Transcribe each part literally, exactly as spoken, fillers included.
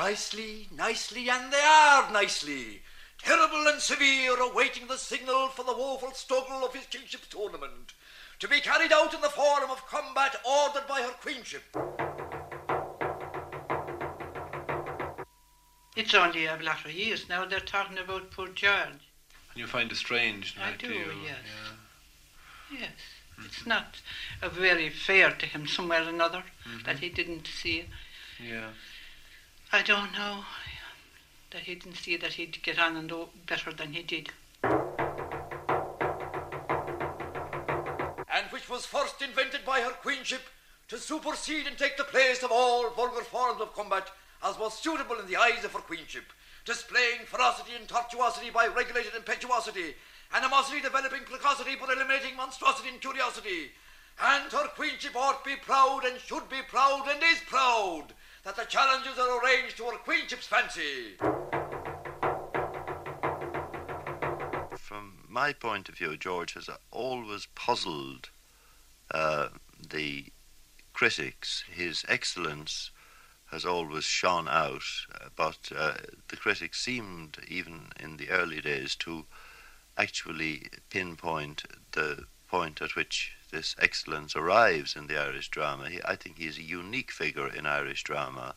Nicely, nicely, and they are nicely. Terrible and severe, awaiting the signal for the woeful struggle of his kingship's tournament, to be carried out in the form of combat ordered by her queenship. It's only a lot of years now they're talking about poor George. And you find it strange, I like, do, you? yes. Yeah. Yes. Mm-hmm. It's not uh, very fair to him somewhere or another mm-hmm. that he didn't see. Yeah. I don't know that he didn't see that he'd get on and do better than he did. And which was first invented by her queenship to supersede and take the place of all vulgar forms of combat, as was suitable in the eyes of her queenship, displaying ferocity and tortuosity by regulated impetuosity, animosity developing precocity but eliminating monstrosity and curiosity. And her queenship ought to be proud and should be proud and is proud that the challenges are arranged to her queenship's fancy. From my point of view, George has always puzzled uh, the critics. His excellence has always shone out, uh, but uh, the critics seemed, even in the early days, to actually pinpoint the point at which this excellence arrives in the Irish drama. He, I think he's a unique figure in Irish drama.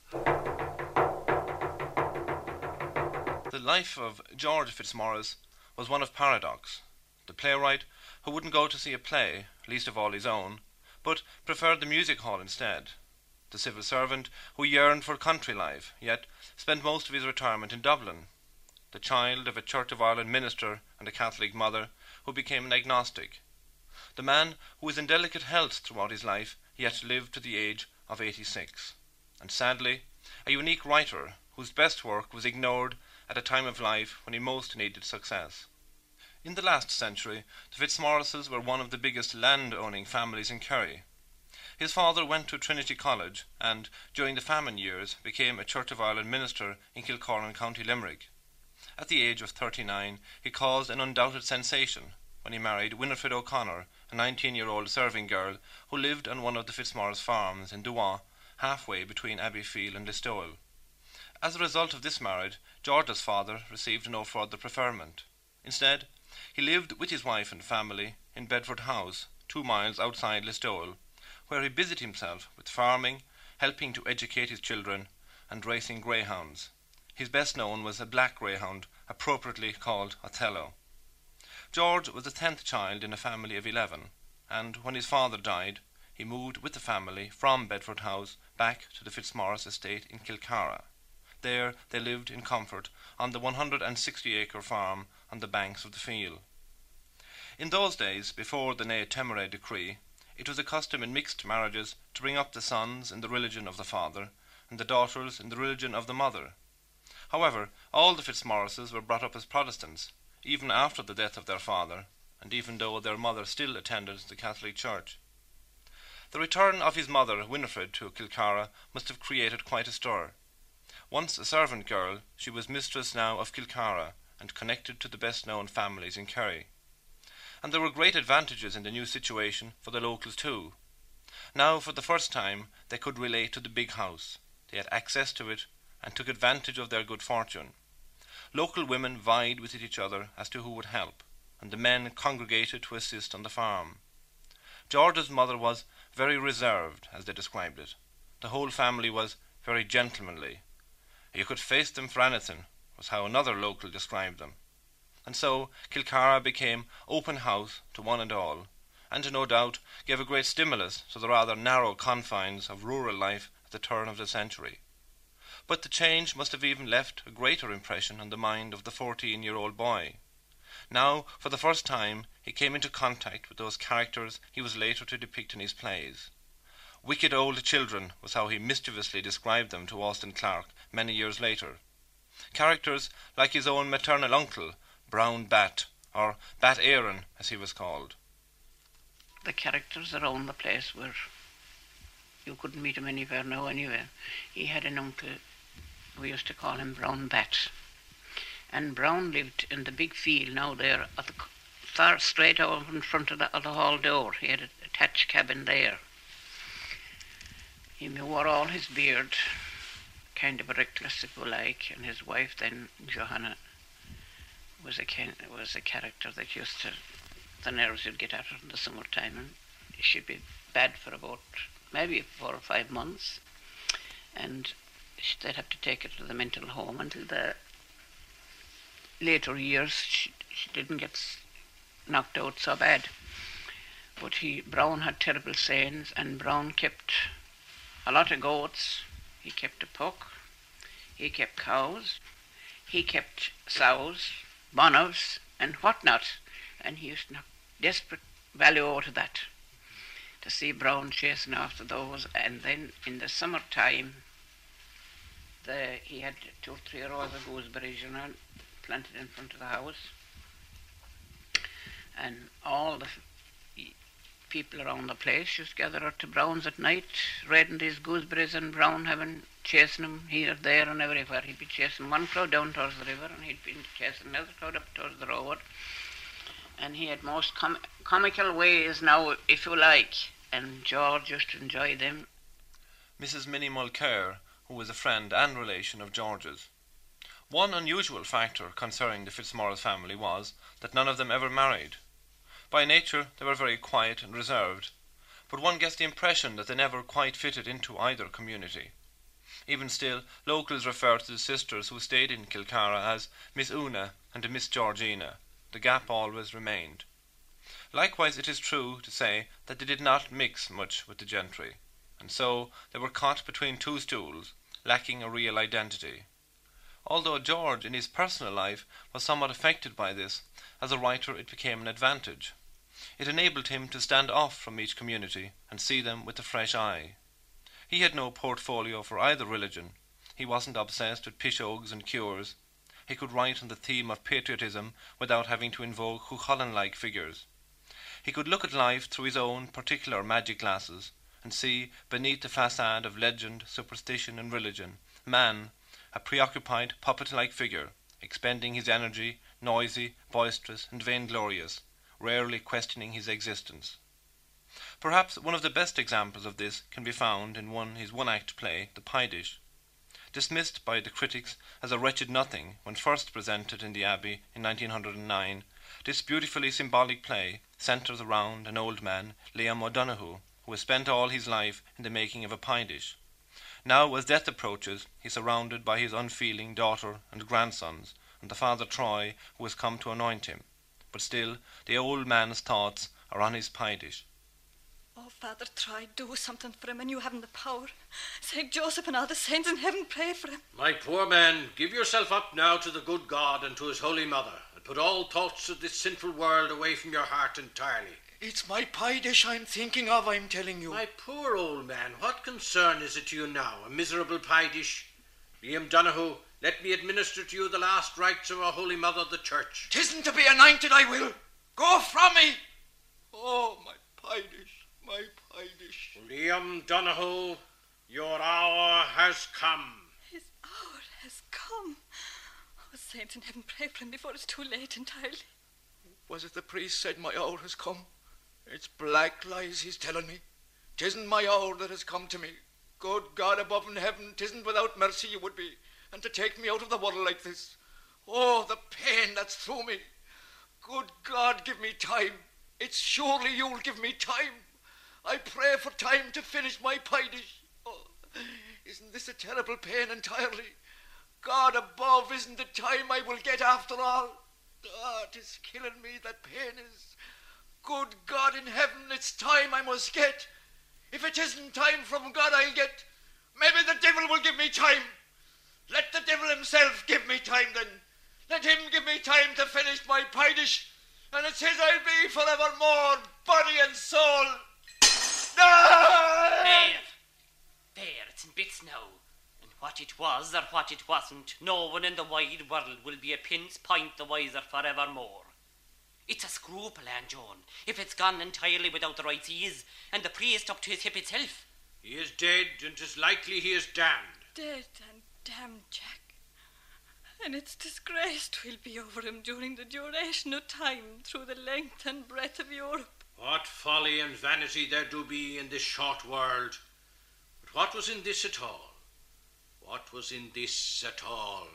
The life of George Fitzmaurice was one of paradox. The playwright who wouldn't go to see a play, least of all his own, but preferred the music hall instead. The civil servant who yearned for country life, yet spent most of his retirement in Dublin. The child of a Church of Ireland minister and a Catholic mother who became an agnostic. The man who was in delicate health throughout his life, yet lived to the age of eighty-six. And sadly, a unique writer whose best work was ignored at a time of life when he most needed success. In the last century, the Fitzmaurices were one of the biggest land-owning families in Kerry. His father went to Trinity College and, during the famine years, became a Church of Ireland minister in Kilcorran, County Limerick. At the age of thirty-nine, he caused an undoubted sensation when he married Winifred O'Connor, a nineteen-year-old serving girl who lived on one of the Fitzmaurice farms in Duan, halfway between Abbeyfeale and Listowel. As a result of this marriage, George's father received no further preferment. Instead, he lived with his wife and family in Bedford House, two miles outside Listowel, where he busied himself with farming, helping to educate his children, and racing greyhounds. His best known was a black greyhound, appropriately called Othello. George was the tenth child in a family of eleven, and when his father died, he moved with the family from Bedford House back to the Fitzmaurice estate in Kilcara. There they lived in comfort on the one hundred sixty acre farm on the banks of the Feel. In those days, before the Ne Temere decree, it was a custom in mixed marriages to bring up the sons in the religion of the father and the daughters in the religion of the mother. However, all the Fitzmaurices were brought up as Protestants, even after the death of their father, and even though their mother still attended the Catholic Church. The return of his mother, Winifred, to Kilcara must have created quite a stir. Once a servant girl, she was mistress now of Kilcara, and connected to the best-known families in Kerry. And there were great advantages in the new situation for the locals too. Now, for the first time, they could relate to the big house. They had access to it, and took advantage of their good fortune. Local women vied with each other as to who would help, and the men congregated to assist on the farm. George's mother was very reserved, as they described it. The whole family was very gentlemanly. You could face them for anything, was how another local described them. And so Kilcara became open house to one and all, and no doubt gave a great stimulus to the rather narrow confines of rural life at the turn of the century. But the change must have even left a greater impression on the mind of the fourteen-year-old boy. Now, for the first time, he came into contact with those characters he was later to depict in his plays. Wicked old children was how he mischievously described them to Austin Clarke many years later. Characters like his own maternal uncle, Brown Bat, or Bat Aaron, as he was called. The characters around the place were, you couldn't meet him anywhere now anyway. He had an uncle, we used to call him Brown Bat. And Brown lived in the big field now there, at the far straight out in front of the, of the hall door. He had a thatched cabin there. He wore all his beard, kind of reckless, if you like, and his wife then, Johanna, was a kin- was a character that used to, the nerves you'd get at her in the summertime, and she'd be bad for about maybe four or five months, and sh- they'd have to take her to the mental home until the later years. She, she didn't get s- knocked out so bad, but he Brown had terrible sayings, and Brown kept a lot of goats. He kept a puck, he kept cows, he kept sows, bonnows, and whatnot, and he used to knock desperate value out of that to see Brown chasing after those. And then in the summertime, the, he had two or three rows of gooseberries, you know, planted in front of the house, and all the people around the place used to gather out to Brown's at night, raiding these gooseberries, and Brown having chasing them here, there, and everywhere. He'd be chasing one crowd down towards the river, and he'd be chasing another crowd up towards the road. And he had most com- comical ways now, if you like, and George used to enjoy them. Missus Minnie Mulcair, who was a friend and relation of George's. One unusual factor concerning the Fitzmaurice family was that none of them ever married. By nature they were very quiet and reserved, but one gets the impression that they never quite fitted into either community. Even still, locals refer to the sisters who stayed in Kilcara as Miss Una and Miss Georgina. The gap always remained. Likewise, it is true to say that they did not mix much with the gentry, and so they were caught between two stools, lacking a real identity. Although George in his personal life was somewhat affected by this, as a writer it became an advantage. It enabled him to stand off from each community and see them with a fresh eye. He had no portfolio for either religion. He wasn't obsessed with pishogues and cures. He could write on the theme of patriotism without having to invoke Cuchulainn-like figures. He could look at life through his own particular magic glasses and see, beneath the facade of legend, superstition and religion, man, a preoccupied puppet-like figure, expending his energy, noisy, boisterous and vainglorious, rarely questioning his existence. Perhaps one of the best examples of this can be found in one his one-act play, The Peidish. Dismissed by the critics as a wretched nothing when first presented in the Abbey in nineteen oh nine, this beautifully symbolic play centres around an old man, Liam O'Donoghue, who has spent all his life in the making of a pie dish. Now, as death approaches, he is surrounded by his unfeeling daughter and grandsons, and the Father Troy, who has come to anoint him. But still, the old man's thoughts are on his pie dish. Oh, Father Troy, do something for him, and you haven't the power. Saint Joseph and all the saints in heaven pray for him. My poor man, give yourself up now to the good God and to his Holy Mother, and put all thoughts of this sinful world away from your heart entirely. It's my pie dish I'm thinking of, I'm telling you. My poor old man, what concern is it to you now, a miserable pie dish? Liam Donoghue, let me administer to you the last rites of our Holy Mother, the Church. 'Tisn't to be anointed, I will. Go from me. Oh, my pie dish, my pie dish. Liam Donoghue, your hour has come. His hour has come. Oh, saints in heaven, pray for him before it's too late entirely. Was it the priest said my hour has come? It's black lies he's telling me. 'Tisn't my hour that has come to me. Good God above in heaven, 'tisn't without mercy you would be, and to take me out of the world like this. Oh, the pain that's through me. Good God, give me time. It's surely you'll give me time. I pray for time to finish my pie dish. Oh, isn't this a terrible pain entirely? God above, isn't it time I will get after all? Ah, 'tis killing me, that pain is. Good God in heaven, it's time I must get. If it isn't time from God I'll get, maybe the devil will give me time. Let the devil himself give me time then. Let him give me time to finish my pie dish, and it's his I'll be forevermore, body and soul. No! There, there, it's in bits now. And what it was or what it wasn't, no one in the wide world will be a pin's point the wiser forevermore. It's a scruple, Aunt Joan, if it's gone entirely without the rites he is, and the priest up to his hip itself. He is dead, and 'tis likely he is damned. Dead and damned, Jack. And its disgrace will be over him during the duration of time through the length and breadth of Europe. What folly and vanity there do be in this short world. But what was in this at all? What was in this at all?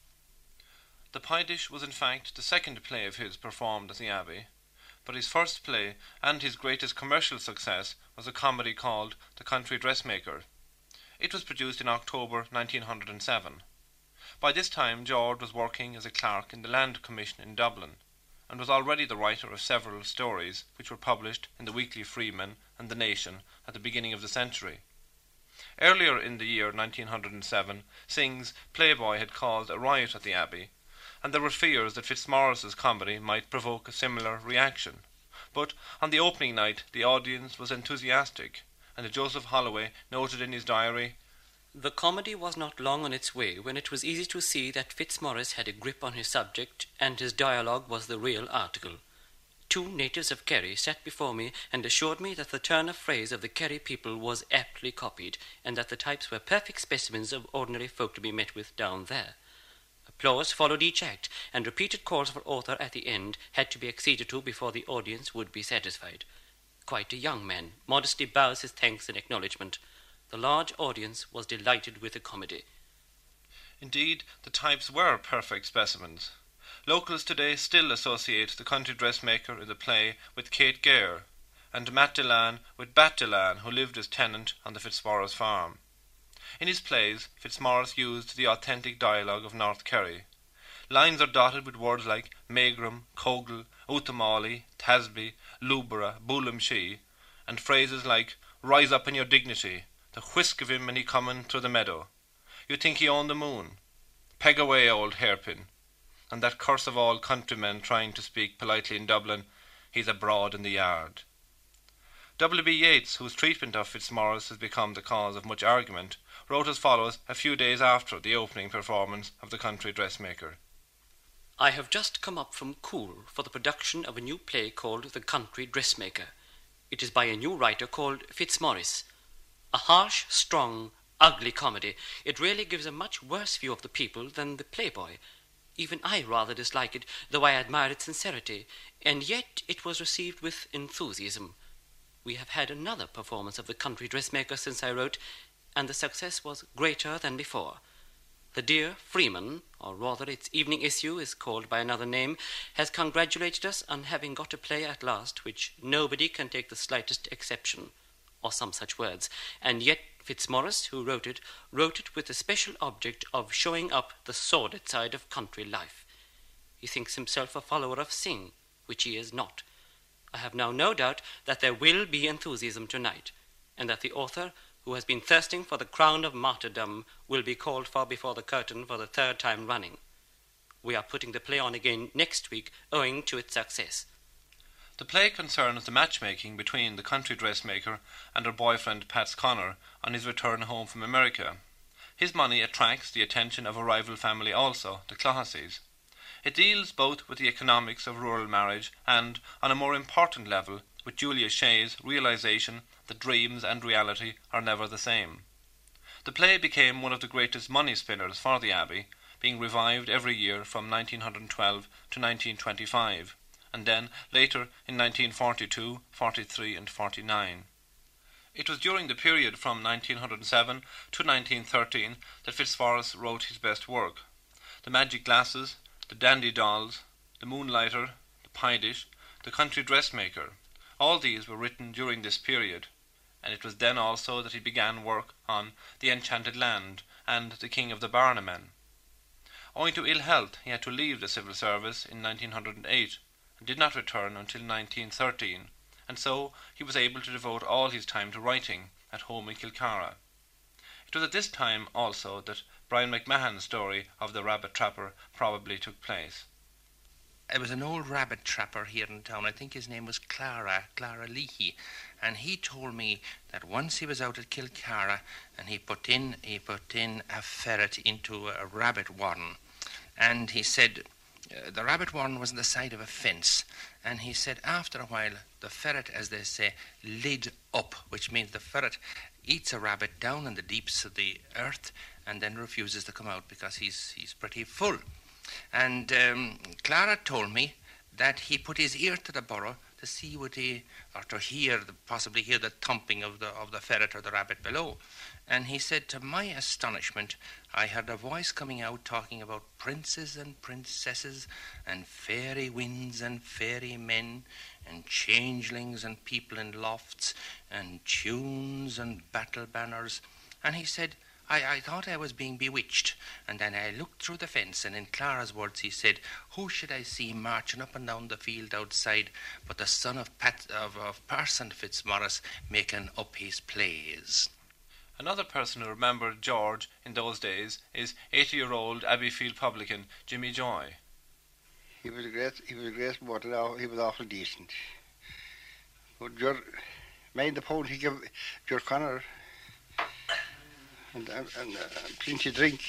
The Pie Dish was in fact the second play of his performed at the Abbey, but his first play and his greatest commercial success was a comedy called The Country Dressmaker. It was produced in October nineteen oh seven. By this time George was working as a clerk in the Land Commission in Dublin, and was already the writer of several stories which were published in the Weekly Freeman and The Nation at the beginning of the century. Earlier in the year nineteen oh seven, Synge's Playboy had caused a riot at the Abbey, and there were fears that Fitzmaurice's comedy might provoke a similar reaction. But on the opening night the audience was enthusiastic, and Joseph Holloway noted in his diary, "The comedy was not long on its way when it was easy to see that Fitzmaurice had a grip on his subject, and his dialogue was the real article. Two natives of Kerry sat before me and assured me that the turn of phrase of the Kerry people was aptly copied, and that the types were perfect specimens of ordinary folk to be met with down there. Applause followed each act, and repeated calls for author at the end had to be acceded to before the audience would be satisfied. Quite a young man modestly bows his thanks and acknowledgment. The large audience was delighted with the comedy." Indeed, the types were perfect specimens. Locals today still associate the country dressmaker in the play with Kate Gare, and Matt Delan with Bat Delan, who lived as tenant on the Fitzmaurice farm. In his plays, Fitzmaurice used the authentic dialogue of North Kerry. Lines are dotted with words like Megrim, Cogle, Utamali, Tasby, Lubera, Bulimshee, and phrases like "Rise up in your dignity," "The whisk of him and he comin' through the meadow," "You think he owned the moon," "Peg away, old hairpin," and that curse of all countrymen trying to speak politely in Dublin, "He's abroad in the yard." W. B. Yeats, whose treatment of Fitzmaurice has become the cause of much argument, wrote as follows a few days after the opening performance of The Country Dressmaker. "I have just come up from Coole for the production of a new play called The Country Dressmaker. It is by a new writer called Fitzmaurice. A harsh, strong, ugly comedy. It really gives a much worse view of the people than the Playboy. Even I rather dislike it, though I admire its sincerity, and yet it was received with enthusiasm. We have had another performance of The Country Dressmaker since I wrote, and the success was greater than before. The dear Freeman, or rather its evening issue is called by another name, has congratulated us on having got a play at last which nobody can take the slightest exception, or some such words, and yet Fitzmaurice, who wrote it, wrote it with the special object of showing up the sordid side of country life. He thinks himself a follower of Synge, which he is not. I have now no doubt that there will be enthusiasm tonight, and that the author, who has been thirsting for the crown of martyrdom, will be called for before the curtain for the third time running. We are putting the play on again next week, owing to its success." The play concerns the matchmaking between the country dressmaker and her boyfriend Pats Connor on his return home from America. His money attracts the attention of a rival family also, the Clohessys. It deals both with the economics of rural marriage and, on a more important level, with Julia Shea's realization that dreams and reality are never the same. The play became one of the greatest money spinners for the Abbey, being revived every year from nineteen twelve to nineteen twenty-five, and then later in nineteen forty-two, forty-three and forty-nine. It was during the period from nineteen oh seven to nineteen thirteen that Fitzmaurice wrote his best work. The Magic Glasses, The Dandy Dolls, The Moonlighter, The Pie Dish, The Country Dressmaker, all these were written during this period, and it was then also that he began work on The Enchanted Land and The King of the Barnamen. Owing to ill health, he had to leave the civil service in nineteen oh eight, and did not return until nineteen thirteen, and so he was able to devote all his time to writing at home in Kilcara. It was at this time also that Brian McMahon's story of the rabbit trapper probably took place. There was an old rabbit trapper here in town. I think his name was Clara, Clara Leahy, and he told me that once he was out at Kilcara and he put in he put in a ferret into a rabbit warren, and he said uh, the rabbit warren was on the side of a fence, and he said after a while the ferret, as they say, lid up, which means the ferret eats a rabbit down in the deeps of the earth and then refuses to come out because he's he's pretty full. And um, Clara told me that he put his ear to the burrow to to see what he, or to hear, the, possibly hear the thumping of the of the ferret or the rabbit below. And he said, to my astonishment, I heard a voice coming out talking about princes and princesses and fairy winds and fairy men and changelings and people in lofts and tunes and battle banners. And he said, I, I thought I was being bewitched. And then I looked through the fence, and in Clara's words he said, who should I see marching up and down the field outside but the son of, Pat, of, of Parson Fitzmaurice making up his plays. Another person who remembered George in those days is eighty-year-old Abbeyfield publican Jimmy Joy. He was a great, he was a great water. He was awful decent. But George, mind the pound he gave George Connor, and and, and uh, plenty of drink.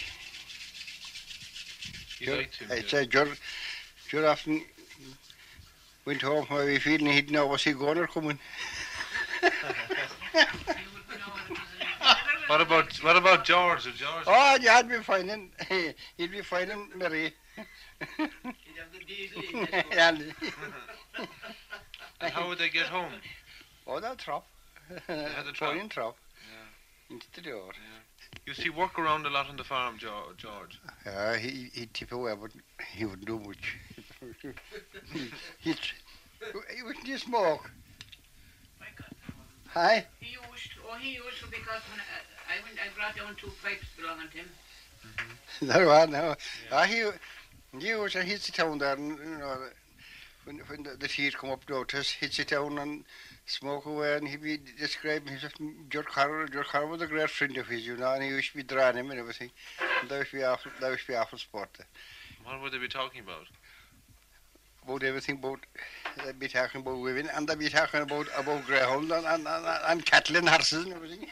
I said George, George often went home from Abbeyfield and he'd know was he going or coming. What about what about George? George? Oh, you had me finding. He'd be finding Mary. He'd have the diesel. And And how would they get home? Oh, that trap. They had the trap. Point trap. Yeah. Into the door. Yeah. You see work around a lot on the farm, George. Uh, he he'd tip away, but he wouldn't do much. he'd, he'd, he wouldn't just smoke. My God. Hi. He used to, oh, he used to, because when I, I went, I brought down two pipes belonging to him. Mm-hmm. There was no. Yeah. Uh, he, he was, and he'd sit down there, and, you know, when, when the, the heat come up to us, he'd sit down and smoke away, and he'd be describing himself, George Carroll. George Carroll was a great friend of his, you know, and he used to be drawing him and everything. And that used to be awful, that used to be awful sport. What would they be talking about? About everything, about, they'd be talking about women, and they'd be talking about, about greyhounds and, and, and, and cattle and horses and everything.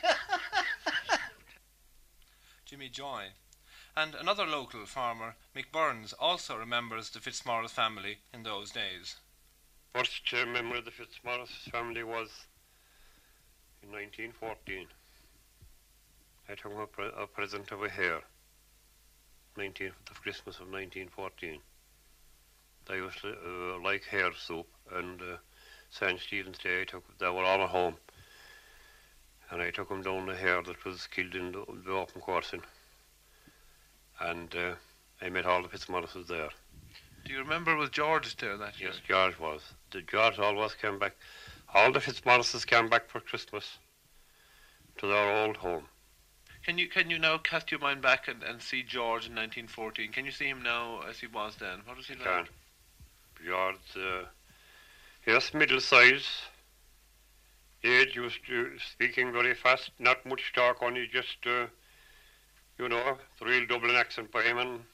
Jimmy Joy. And another local farmer, Mick Burns, also remembers the Fitzmaurice family in those days. First uh, memory of the Fitzmaurice family was in nineteen fourteen. I took a, pre- a present of a hare, nineteenth of Christmas of nineteen fourteen. They used to uh, like hare soup, and uh, Saint Stephen's Day, I took, they were all at home, and I took them down the hare that was killed in the, the open coursing, and uh, I met all the Fitzmaurices there. Do you remember was George there that year? Yes, George was. The George always came back. All the Fitzmaurices came back for Christmas to their old home. Can you can you now cast your mind back and, and see George in nineteen fourteen? Can you see him now as he was then? What was he like? Can. George, uh, yes, middle size, age, used to speaking very fast, not much talk, only just, uh, you know, the real Dublin accent by him, and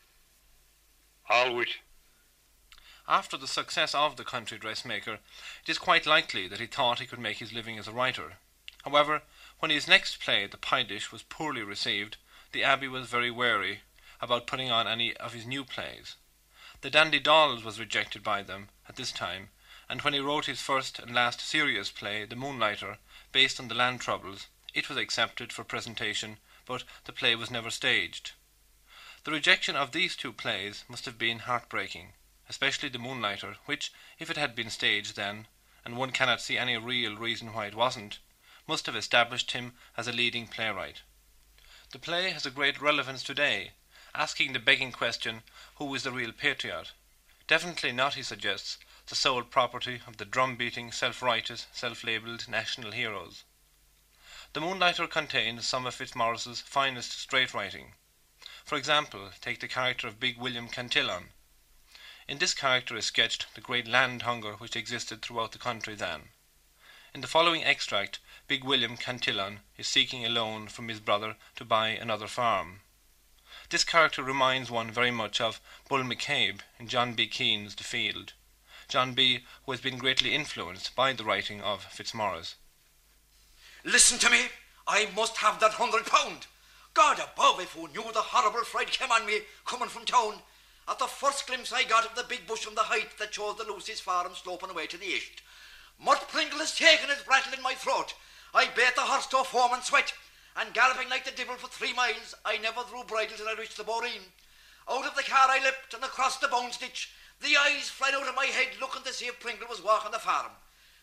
all wit. After the success of The Country Dressmaker, it is quite likely that he thought he could make his living as a writer. However, when his next play, The Pie Dish, was poorly received, the Abbey was very wary about putting on any of his new plays. The Dandy Dolls was rejected by them at this time, and when he wrote his first and last serious play, The Moonlighter, based on the land troubles, it was accepted for presentation, but the play was never staged. The rejection of these two plays must have been heartbreaking, especially The Moonlighter, which, if it had been staged then, and one cannot see any real reason why it wasn't, must have established him as a leading playwright. The play has a great relevance today, asking the begging question, who is the real patriot? Definitely not, he suggests, the sole property of the drum-beating, self-righteous, self-labelled national heroes. The Moonlighter contains some of Fitzmaurice's finest straight-writing. For example, take the character of Big William Cantillon. In this character is sketched the great land hunger which existed throughout the country then. In the following extract, Big William Cantillon is seeking a loan from his brother to buy another farm. This character reminds one very much of Bull McCabe in John B. Keane's The Field. John B., who has been greatly influenced by the writing of Fitzmaurice. Listen to me. I must have that hundred pound. God above, if you knew the horrible fright came on me coming from town. At the first glimpse I got of the big bush on the height that shows the Lucy's farm sloping away to the east. Mort Pringle has taken his brattle in my throat. I bait the horse to a foam and sweat, and galloping like the devil for three miles, I never drew bridle till I reached the Boreen. Out of the car I leapt and across the bones ditch, the eyes flying out of my head looking to see if Pringle was walking the farm.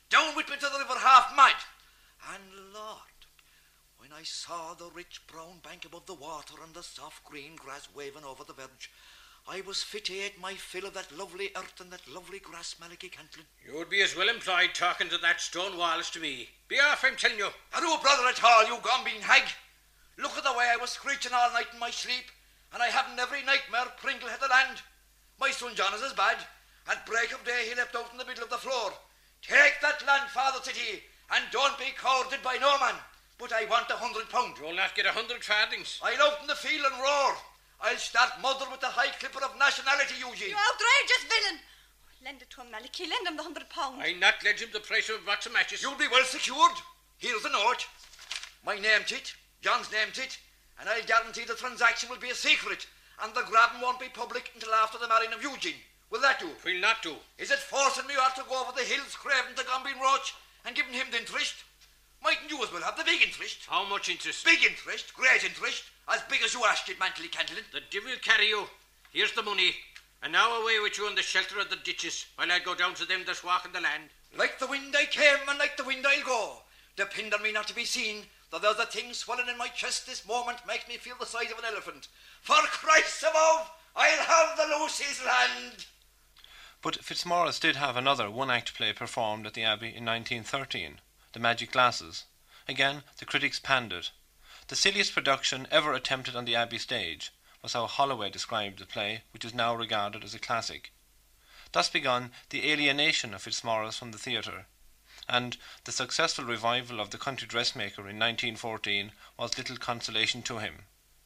down with me to the river half mad. And Lord, when I saw the rich brown bank above the water and the soft green grass waving over the verge, I was fit to eat my fill of that lovely earth and that lovely grass, Malachi Cantillon. You would be as well employed talking to that stone wall as to me. Be off, I'm telling you. I no brother at all, you gombeen hag. Look at the way I was screeching all night in my sleep, and I haven't every nightmare Pringle had the land. My son John is as bad. At break of day he leapt out in the middle of the floor. Take that land, father, said he, and don't be cowarded by no man. But I want a hundred pound. You'll not get a hundred farthings. I'll out in the field and roar. I'll start mother with the high clipper of nationality, Eugene. You outrageous villain! Lend it to him, Malachi. Lend him the hundred pound. I not lend him the price of a box of matches. You'll be well secured. Here's the note. My name's it, John's name's it, and I'll guarantee the transaction will be a secret, and the grabbing won't be public until after the marrying of Eugene. Will that do? Will not do. Is it forcing me out to go over the hills craving the Gombeen Roach and giving him the interest? Mightn't you as well have the big interest? How much interest? Big interest, great interest, as big as you asked it, Mantley Cantillon. The devil carry you. Here's the money. And now away with you in the shelter of the ditches, while I go down to them that's walking the land. Like the wind I came, and like the wind I'll go. Depend on me not to be seen, though there's a thing swelling in my chest this moment makes me feel the size of an elephant. For Christ above, I'll have the Lucy's land. But Fitzmaurice did have another one-act play performed at the Abbey in nineteen thirteen, The Magic Glasses. Again, the critics panned it. The silliest production ever attempted on the Abbey stage was how Holloway described the play, which is now regarded as a classic. Thus began the alienation of Fitzmaurice from the theatre, and the successful revival of The Country Dressmaker in nineteen fourteen was little consolation to him.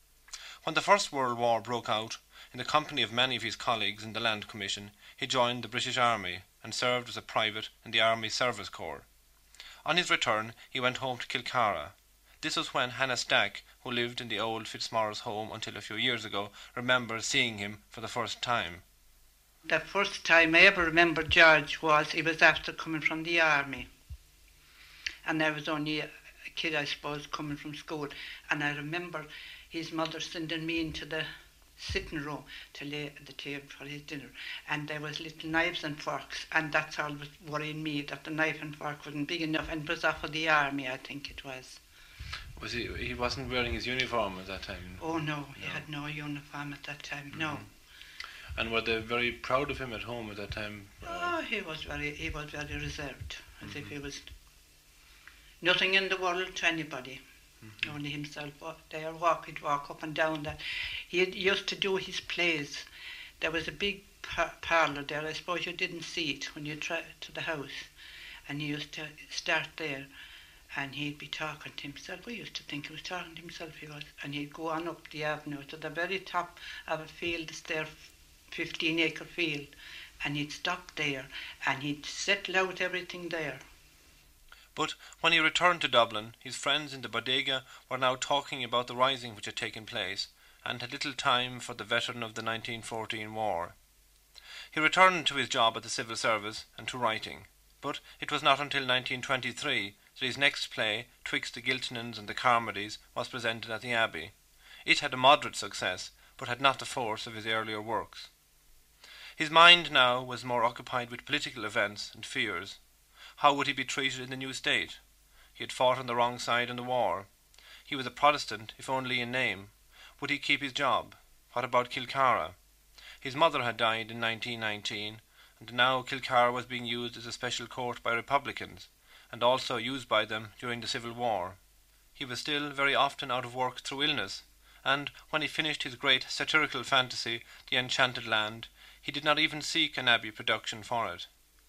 When the First World War broke out, in the company of many of his colleagues in the Land Commission, he joined the British Army and served as a private in the Army Service Corps. On his return, he went home to Kilcara. This was when Hannah Stack, who lived in the old Fitzmaurice home until a few years ago, remembers seeing him for the first time. The first time I ever remember George was he was after coming from the army. And I was only a kid, I suppose, coming from school. And I remember his mother sending me into the sitting room to lay at the table for his dinner. And there was little knives and forks. And that's all was worrying me, that the knife and fork wasn't big enough. And it was off of the army, I think it was. Was he? He wasn't wearing his uniform at that time? Oh, no, he no. had no uniform at that time, mm-hmm. no. And were they very proud of him at home at that time? Oh, he was very, he was very reserved, as mm-hmm. if he was nothing in the world to anybody, mm-hmm. only himself. There, walk, he'd walk up and down that. He used to do his plays. There was a big par- parlour there. I suppose you didn't see it when you tried to the house, and he used to start there. And he'd be talking to himself. We used to think he was talking to himself, he was. And he'd go on up the avenue to the very top of a field that's there, fifteen acre field. And he'd stop there and he'd settle out everything there. But when he returned to Dublin, his friends in the bodega were now talking about the rising which had taken place, and had little time for the veteran of the nineteen fourteen war. He returned to his job at the civil service and to writing. But it was not until nineteen twenty-three that his next play, Twixt the Giltinans and the Carmodys, was presented at the Abbey. It had a moderate success, but had not the force of his earlier works. His mind now was more occupied with political events and fears. How would he be treated in the new state? He had fought on the wrong side in the war. He was a Protestant, if only in name. Would he keep his job? What about Kilcara? His mother had died in nineteen nineteen, and now Kilcara was being used as a special court by Republicans, and also used by them during the Civil War. He was still very often out of work through illness, and when he finished his great satirical fantasy, The Enchanted Land, he did not even seek an Abbey production for it.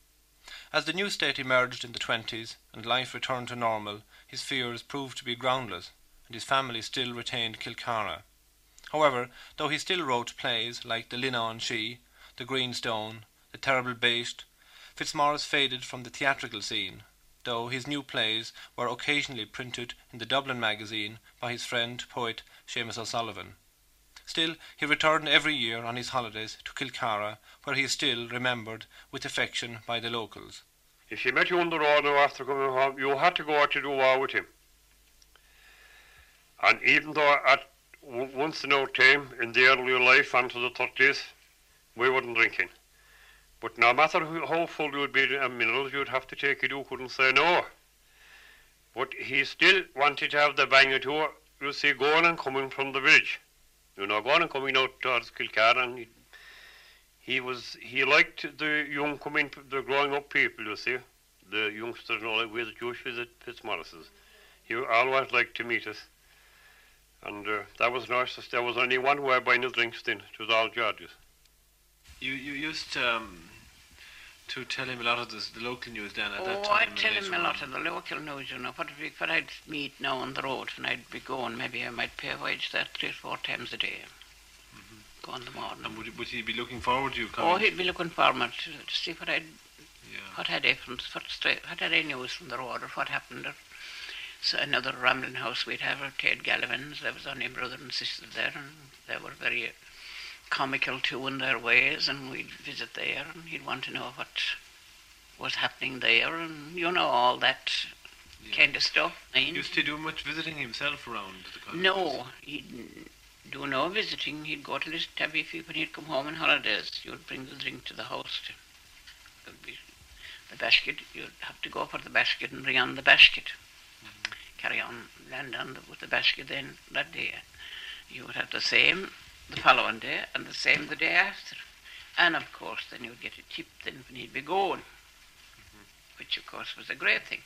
As the new state emerged in the twenties and life returned to normal, his fears proved to be groundless, and his family still retained Kilcara. However, though he still wrote plays like The Linon She, The Green Stone, The Terrible Beast, Fitzmaurice faded from the theatrical scene, though his new plays were occasionally printed in the Dublin magazine by his friend, poet Seamus O'Sullivan. Still, he returned every year on his holidays to Kilcara, where he is still remembered with affection by the locals. If he met you on the road now after coming home, you had to go out to do war with him. And even though at w- once in our time, in the earlier life, onto the thirties, we weren't drinking. But no matter who, how full you'd be of minerals, you'd have to take it, you couldn't say no. But he still wanted to have the bang tour, you see, going and coming from the village. You know, going and coming out towards Kilcara, and he, he was, he liked the young coming, the growing up people, you see, the youngsters and all that, with the Jewish visit Fitzmaurice's. He always liked to meet us. And uh, that was nice. There was only one way of buying his drinks then. It was all George's. You you used um, to tell him a lot of this, the local news then at oh, that time. I'd tell him a lot of the local news, you know. What, if we, what I'd meet now on the road when I'd be going, maybe I might pay a wage there three or four times a day. Mm-hmm. Go in the morning. And would, would he be looking forward to you coming? Oh, he'd be looking forward to, to see what I'd, yeah. what had happened, what, what had I news from the road or what happened there. So another rambling house we'd have at Ted Gallivan's. There was only brother and sister there, and they were very comical too in their ways, and we'd visit there, and he'd want to know what was happening there, and you know, all that yeah. kind of stuff. He used to do much visiting himself around the country? No, he'd do no visiting. He'd go to his tabby when he'd come home on holidays. You'd bring the drink to the house. There'd be the basket. You'd have to go for the basket and bring on the basket. Mm-hmm. Carry on, land on the, with the basket then that day. You would have the same the following day and the same the day after. And of course then you'd get a tip then when he'd be going, mm-hmm. which of course was a great thing.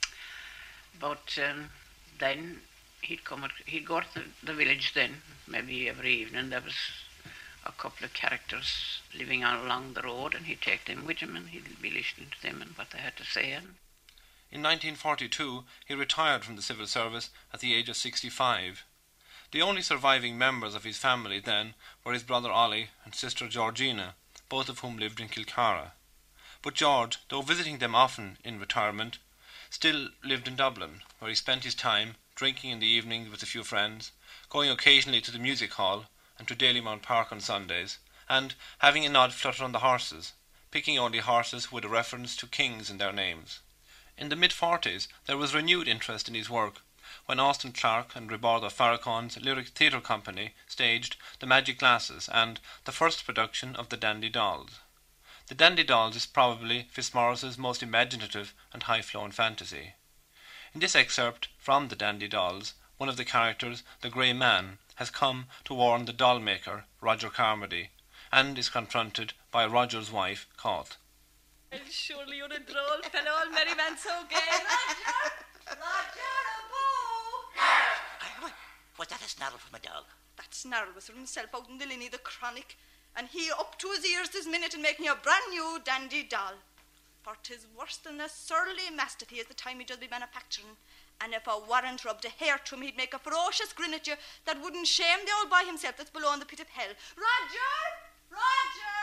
But um, then he'd come, at, he'd go to the, the village then, maybe every evening. There was a couple of characters living on along the road, and he'd take them with him and he'd be listening to them and what they had to say. And in nineteen forty-two, he retired from the civil service at the age of sixty-five. The only surviving members of his family then were his brother Ollie and sister Georgina, both of whom lived in Kilcara. But George, though visiting them often in retirement, still lived in Dublin, where he spent his time drinking in the evenings with a few friends, going occasionally to the music hall and to Dalymount Park on Sundays, and having an odd flutter on the horses, picking only horses with a reference to kings in their names. In the mid-forties, there was renewed interest in his work, when Austin Clarke and Ribordo Farrakhan's Lyric Theatre Company staged The Magic Glasses and the first production of The Dandy Dolls. The Dandy Dolls is probably Fitzmaurice's most imaginative and high-flown fantasy. In this excerpt from The Dandy Dolls, one of the characters, the Grey Man, has come to warn the doll maker, Roger Carmody, and is confronted by Roger's wife, Cauth. Well, surely you're a droll fellow, all merry man so gay. Roger! Roger, a boo! Was that a snarl from a dog? That snarl was from himself out in the Linny, the chronic, and he up to his ears this minute in making a brand new dandy doll. For 'tis worse than a surly mastiff he is the time he does be manufacturing, and if a warrant rubbed a hair to him, he'd make a ferocious grin at you that wouldn't shame the old boy himself that's below in the pit of hell. Roger! Roger!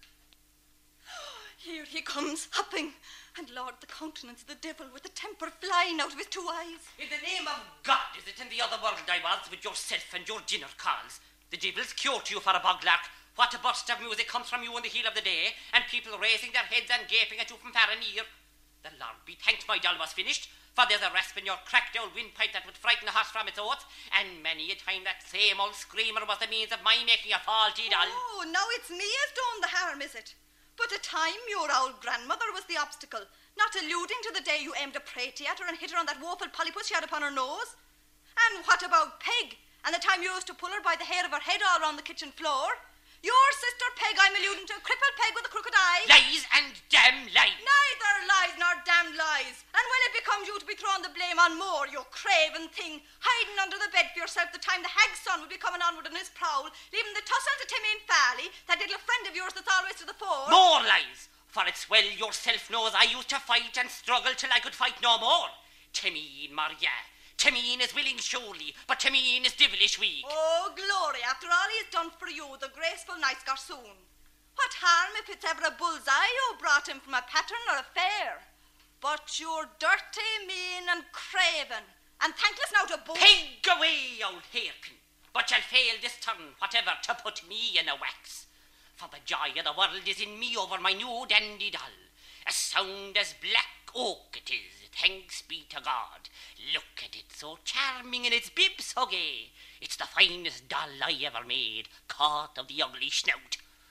Here he comes, hopping, and Lord, the countenance of the devil with the temper flying out of his two eyes. In the name of God, is it in the other world I was with yourself and your dinner calls? The devil's cured you for a boglark. What a burst of music comes from you in the heel of the day, and people raising their heads and gaping at you from far and near. The Lord be thanked my doll was finished, for there's a rasp in your cracked old windpipe that would frighten a horse from its oath, and many a time that same old screamer was the means of my making a faulty doll. Oh, now it's me as done the harm, is it? But a time your old grandmother was the obstacle, not alluding to the day you aimed a prey at her and hit her on that woeful polypus she had upon her nose. And what about Peg, and the time you used to pull her by the hair of her head all round the kitchen floor? Your sister Peg I'm alluding to, crippled Peg with a crooked eye. Lies and damn lies. Neither lies nor damn lies. And when it becomes you to be throwing the blame on more, you craven thing, hiding under the bed for yourself the time the hag's son would be coming onward in his prowl, leaving the tussle to Timmy and Farley, that little friend of yours that's always to the fore. More lies. For it's well yourself knows I used to fight and struggle till I could fight no more. Timmy, Maria, Timmy is willing surely, but Timmy is devilish weak. Oh, glory, after all he has done for you, the graceful nice garçon. What harm if it's ever a bullseye you brought him from a pattern or a fair? But you're dirty, mean and craven, and thankless now to both. Peg away, old hairpin, but you'll fail this turn, whatever, to put me in a wax. For the joy of the world is in me over my new dandy doll, as sound as black oak it is. Thanks be to God. Look at it, so charming in its bib so gay. It's the finest doll I ever made, caught of the ugly snout.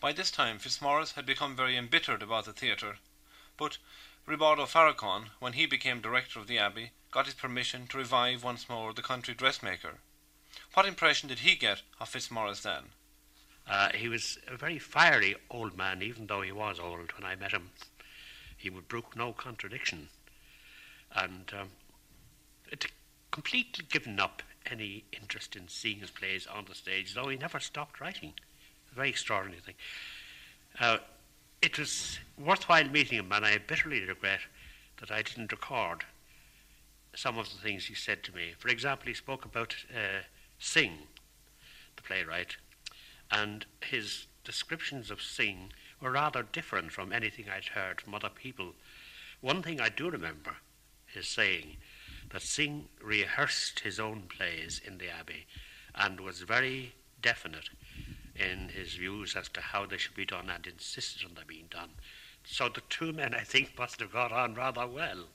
By this time Fitzmaurice had become very embittered about the theatre, but Ribard O'Farrakhan, when he became director of the Abbey, got his permission to revive once more the country dressmaker. What impression did he get of Fitzmaurice then? Uh, he was a very fiery old man, even though he was old when I met him. He would brook no contradiction, and um, it completely given up any interest in seeing his plays on the stage, though he never stopped writing. A very extraordinary thing. Uh, it was worthwhile meeting him, and I bitterly regret that I didn't record some of the things he said to me. For example, he spoke about uh, Synge, the playwright, and his descriptions of Synge were rather different from anything I'd heard from other people. One thing I do remember is saying that Synge rehearsed his own plays in the Abbey and was very definite in his views as to how they should be done and insisted on them being done. So the two men, I think, must have got on rather well.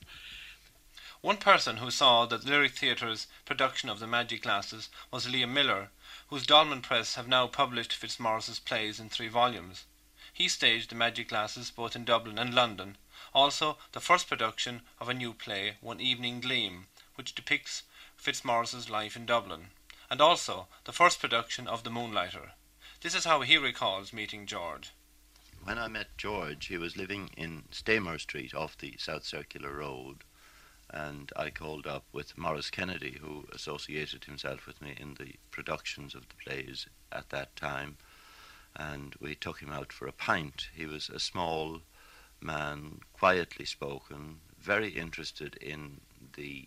One person who saw the Lyric Theatre's production of the Magic Glasses was Liam Miller, whose Dolman Press have now published Fitzmaurice's plays in three volumes. He staged the Magic Glasses both in Dublin and London, also the first production of a new play, One Evening Gleam, which depicts Fitzmaurice's life in Dublin, and also the first production of The Moonlighter. This is how he recalls meeting George. When I met George, he was living in Stamer Street off the South Circular Road, and I called up with Maurice Kennedy, who associated himself with me in the productions of the plays at that time, and we took him out for a pint. He was a small man, quietly spoken, very interested in the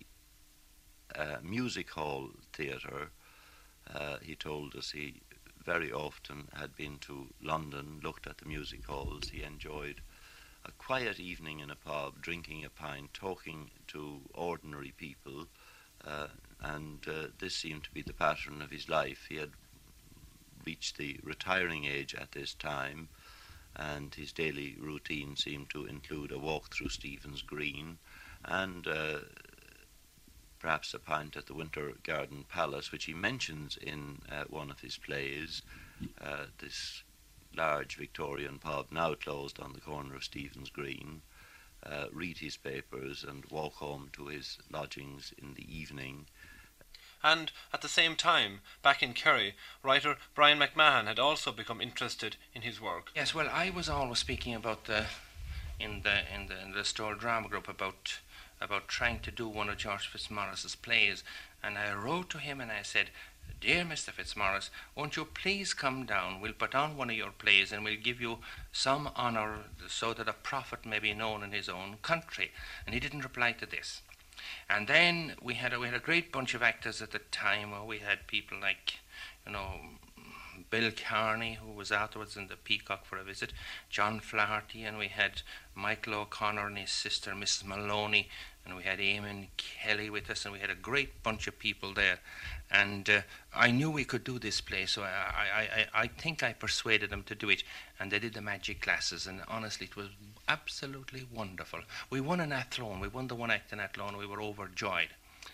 uh, music hall theatre. Uh, he told us he very often had been to London, looked at the music halls. He enjoyed a quiet evening in a pub, drinking a pint, talking to ordinary people, uh, and uh, this seemed to be the pattern of his life. He had reached the retiring age at this time, and his daily routine seemed to include a walk through Stephen's Green and uh, perhaps a pint at the Winter Garden Palace, which he mentions in uh, one of his plays, uh, this large Victorian pub now closed on the corner of Stephen's Green, uh, read his papers and walk home to his lodgings in the evening. And at the same time, back in Kerry, writer Brian McMahon had also become interested in his work. Yes, well, I was always speaking about the in the in the, in the Stoll Drama Group about about trying to do one of George Fitzmaurice's plays, and I wrote to him and I said, "Dear Mister Fitzmaurice, won't you please come down? We'll put on one of your plays and we'll give you some honour so that a prophet may be known in his own country." And he didn't reply to this. And then we had a, we had a great bunch of actors at the time. Where we had people like, you know, Bill Carney, who was afterwards in the Peacock for a visit, John Flaherty, and we had Michael O'Connor and his sister, Missus Maloney, and we had Eamon Kelly with us, and we had a great bunch of people there. And uh, I knew we could do this play, so I, I, I, I think I persuaded them to do it. And they did the Magic Glasses, and honestly, it was absolutely wonderful. We won an Athlone. We won the one act in Athlone. We were overjoyed.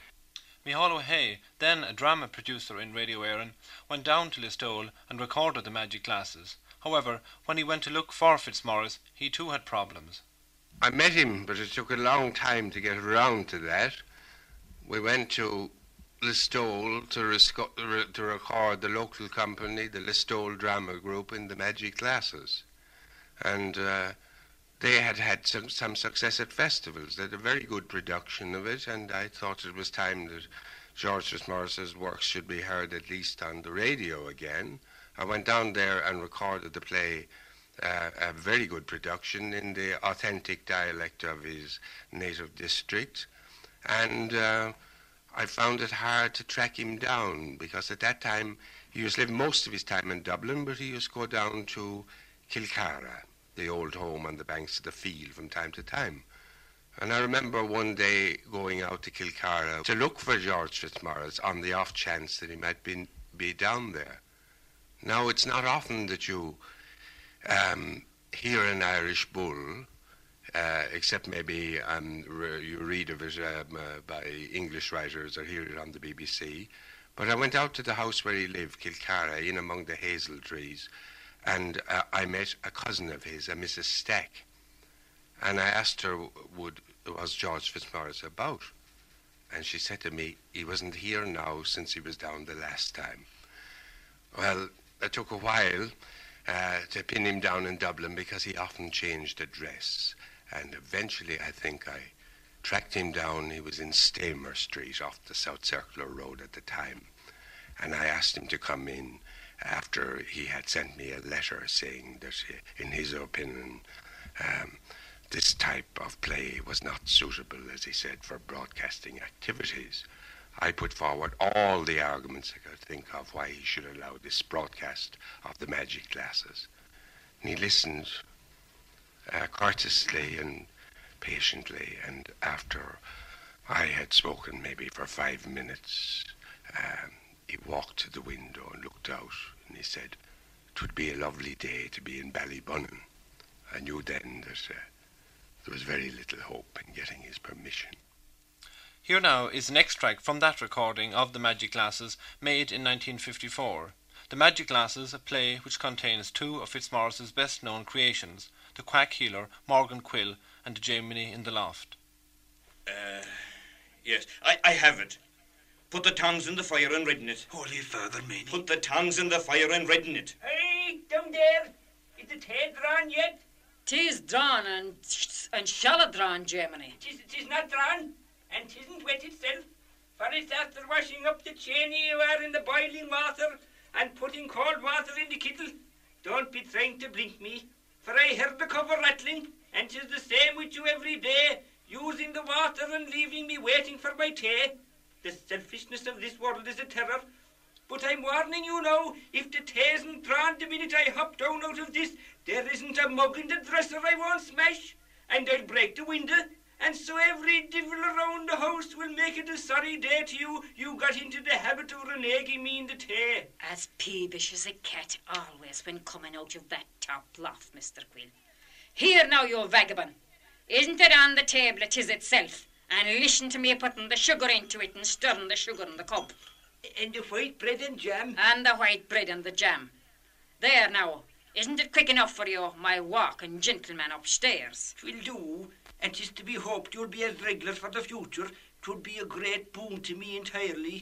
Micheál O'Hay, then a drama producer in Radio Éireann, went down to Listowel and recorded the Magic Glasses. However, when he went to look for Fitzmaurice, he too had problems. I met him, but it took a long time to get around to that. We went to Listowel to, resco- re- to record the local company, the Listowel Drama Group, in the Magic Glasses. And uh, they had had some, some success at festivals. They had a very good production of it, and I thought it was time that George Fitzmaurice's works should be heard at least on the radio again. I went down there and recorded the play, uh, a very good production in the authentic dialect of his native district, and uh, I found it hard to track him down, because at that time he was living most of his time in Dublin, but he used to go down to Kilcara, the old home on the banks of the Field, from time to time. And I remember one day going out to Kilcara to look for George Fitzmaurice on the off chance that he might be, be down there. Now, it's not often that you um, hear an Irish bull, uh, except maybe um, re- you read of it um, uh, by English writers or hear it on the B B C. But I went out to the house where he lived, Kilcara, in among the hazel trees, And uh, I met a cousin of his, a Missus Stack. And I asked her, would was George Fitzmaurice about? And she said to me, he wasn't here now since he was down the last time. Well, it took a while uh, to pin him down in Dublin because he often changed address. And eventually, I think I tracked him down. He was in Stamer Street off the South Circular Road at the time. And I asked him to come in after he had sent me a letter saying that, he, in his opinion, um, this type of play was not suitable, as he said, for broadcasting activities. I put forward all the arguments I could think of why he should allow this broadcast of the magic glasses. And he listened uh, courteously and patiently, and after I had spoken maybe for five minutes, um, he walked to the window and looked out, and he said, "It would be a lovely day to be in Ballybunnan." I knew then that uh, there was very little hope in getting his permission. Here now is an extract from that recording of The Magic Glasses made in nineteen fifty-four. The Magic Glasses, a play which contains two of Fitzmaurice's best-known creations, The Quack Healer, Morgan Quill, and The Jaiminy in the Loft. Uh, yes, I, I have it. Put the tongs in the fire and redden it. Holy Father, Maney. Put the tongs in the fire and redden it. Hey, down there. Is the tape drawn yet? Tis drawn and and shall it drawn, Jaiminy. Tis, tis not drawn, and tisn't wet itself. For it's after washing up the chainy you are in the boiling water and putting cold water in the kettle. Don't be trying to blink me, for I heard the cover rattling, and tis the same with you every day, using the water and leaving me waiting for my tea. The selfishness of this world is a terror. But I'm warning you now, if the tea isn't drawn the minute I hop down out of this, there isn't a mug in the dresser I won't smash, and I'll break the window, and so every devil around the house will make it a sorry day to you. You got into the habit of reneging me in the tea. As peevish as a cat always when coming out of that top loft, Mister Quill. Here now, you vagabond. Isn't it on the table it is itself? And listen to me putting the sugar into it and stirring the sugar in the cup. And the white bread and jam. And the white bread and the jam. There now, isn't it quick enough for you, my walking gentleman upstairs? Twill do, and 'tis to be hoped you'll be as regular for the future. 'Twould be a great boon to me entirely.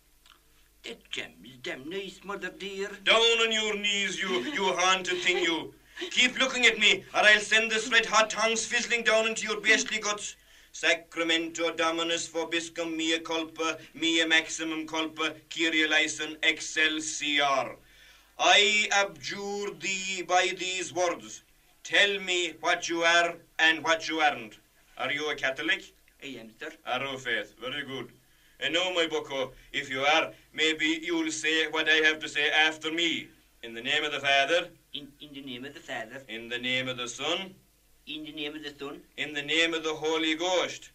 That jam is damn nice, mother dear. Down on your knees, you, you haunted thing, you. Keep looking at me, or I'll send this red-hot tongues fizzling down into your beastly guts. Sacramento Dominus vobiscum mea culpa, mea maximum culpa, Kyrie eleison excelsior. I abjure thee by these words. Tell me what you are and what you aren't. Are you a Catholic? I am, sir. Arrow faith, very good. And now, my bucko, if you are, maybe you'll say what I have to say after me. In the name of the Father. In, in the name of the Father. In the name of the Son. In the name of the Son. In the name of the Holy Ghost.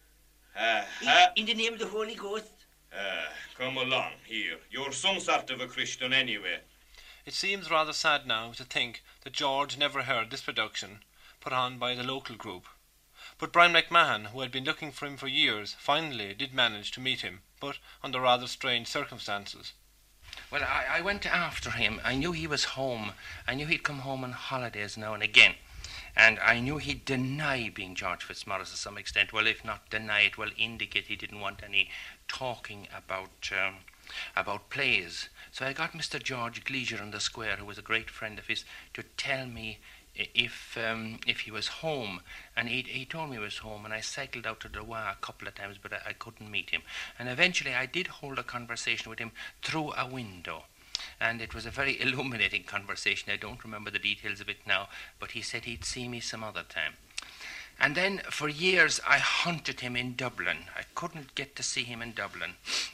Ah, ha. In, in the name of the Holy Ghost. Ah, come along here. You're some sort of a Christian anyway. It seems rather sad now to think that George never heard this production put on by the local group. But Brian McMahon, who had been looking for him for years, finally did manage to meet him, but under rather strange circumstances. Well, I, I went after him. I knew he was home. I knew he'd come home on holidays now and again. And I knew he'd deny being George Fitzmaurice to some extent. Well, if not deny it, well, indicate he didn't want any talking about um, about plays. So I got Mister George Gleager in the square, who was a great friend of his, to tell me if um, if he was home. And he he told me he was home, and I cycled out to the Wa a couple of times, but I, I couldn't meet him. And eventually I did hold a conversation with him through a window. And it was a very illuminating conversation. I don't remember the details of it now, but he said he'd see me some other time. And then for years I hunted him in Dublin. I couldn't get to see him in Dublin.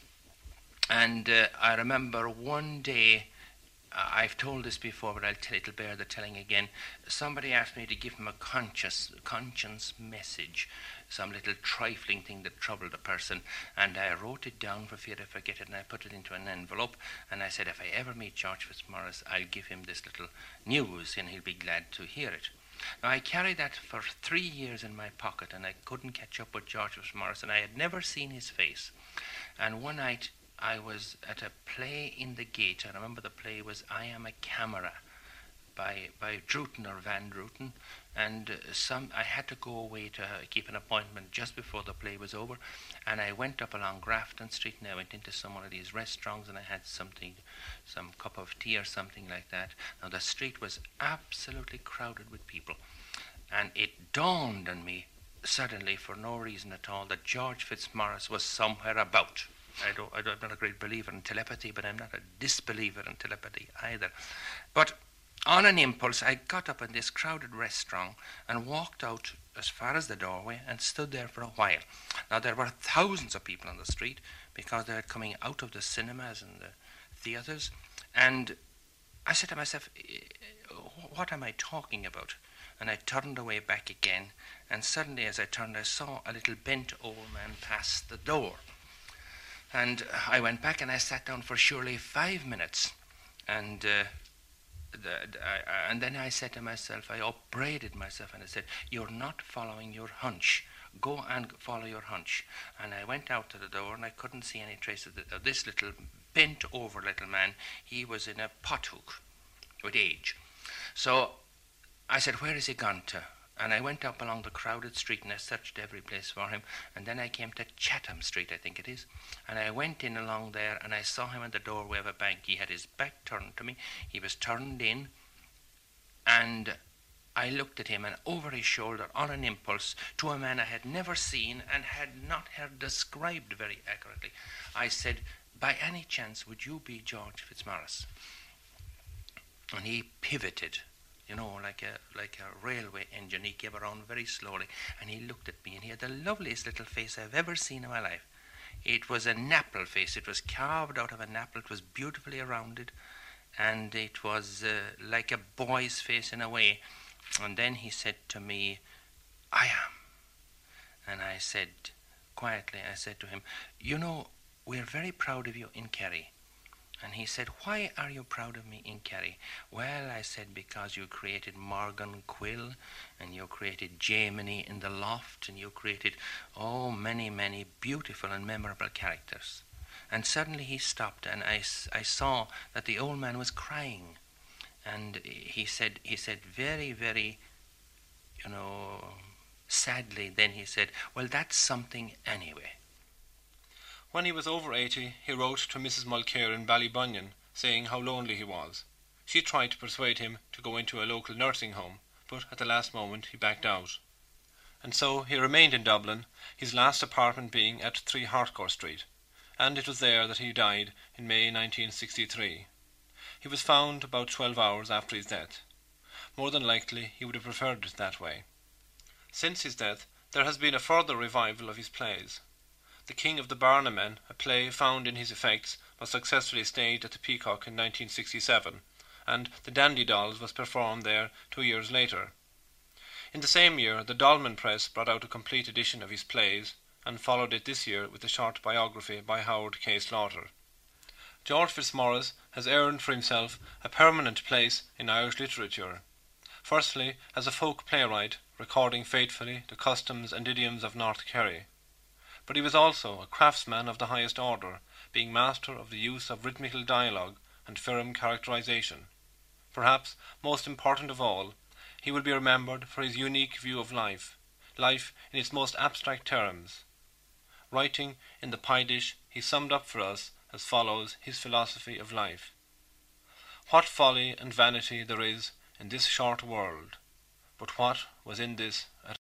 And uh, I remember one day, uh, I've told this before, but I'll tell, it'll bear the telling again. Somebody asked me to give him a conscious, conscience message, some little trifling thing that troubled a person, and I wrote it down for fear I forget it, and I put it into an envelope, and I said, if I ever meet George Fitzmaurice, I'll give him this little news, and he'll be glad to hear it. Now, I carried that for three years in my pocket, and I couldn't catch up with George Fitzmaurice, and I had never seen his face. And one night, I was at a play in the Gate. I remember the play was I Am a Camera. by, by Druten or Van Druten, and uh, some I had to go away to uh, keep an appointment just before the play was over, and I went up along Grafton Street, and I went into some one of these restaurants, and I had something, some cup of tea or something like that. Now the street was absolutely crowded with people, and it dawned on me suddenly, for no reason at all, that George Fitzmaurice was somewhere about. I don't, I don't, I'm not a great believer in telepathy, but I'm not a disbeliever in telepathy either. But on an impulse, I got up in this crowded restaurant and walked out as far as the doorway and stood there for a while. Now, there were thousands of people on the street because they were coming out of the cinemas and the theatres, and I said to myself, what am I talking about? And I turned away back again, and suddenly as I turned, I saw a little bent old man pass the door. And I went back and I sat down for surely five minutes. And uh, the, the, I, and then I said to myself, I upbraided myself and I said, you're not following your hunch. Go and follow your hunch. And I went out to the door and I couldn't see any trace of, the, of this little bent over little man. He was in a pothook with age. So I said, where has he gone to? And I went up along the crowded street and I searched every place for him. And then I came to Chatham Street, I think it is. And I went in along there and I saw him in the doorway of a bank. He had his back turned to me. He was turned in. And I looked at him, and over his shoulder, on an impulse, to a man I had never seen and had not heard described very accurately, I said, by any chance, would you be George Fitzmaurice? And he pivoted, you know, like a like a railway engine. He came around very slowly, and he looked at me, and he had the loveliest little face I've ever seen in my life. It was an apple face. It was carved out of an apple. It was beautifully rounded, and it was uh, like a boy's face in a way. And then he said to me, I am. And I said, quietly, I said to him, you know, we're very proud of you in Kerry. And he said, why are you proud of me in Kerry? Well, I said, because you created Morgan Quill, and you created Jaimini in the Loft, and you created, oh, many, many beautiful and memorable characters. And suddenly he stopped, and I, I saw that the old man was crying. And he said, he said very, very, you know, sadly, then he said, well, that's something anyway. When he was over eighty, he wrote to Missus Mulcair in Ballybunion, saying how lonely he was. She tried to persuade him to go into a local nursing home, but at the last moment he backed out. And so he remained in Dublin, his last apartment being at three Harcourt Street, and it was there that he died in May nineteen sixty-three. He was found about twelve hours after his death. More than likely he would have preferred it that way. Since his death, there has been a further revival of his plays. The King of the Barneymen, a play found in his effects, was successfully staged at the Peacock in nineteen sixty-seven, and The Dandy Dolls was performed there two years later. In the same year, the Dolman Press brought out a complete edition of his plays, and followed it this year with a short biography by Howard K. Slaughter. George Fitzmaurice has earned for himself a permanent place in Irish literature. Firstly, as a folk playwright, recording faithfully the customs and idioms of North Kerry. But he was also a craftsman of the highest order, being master of the use of rhythmical dialogue and firm characterization. Perhaps most important of all, he will be remembered for his unique view of life, life in its most abstract terms. Writing in the Peidish, he summed up for us as follows his philosophy of life. What folly and vanity there is in this short world, but what was in this at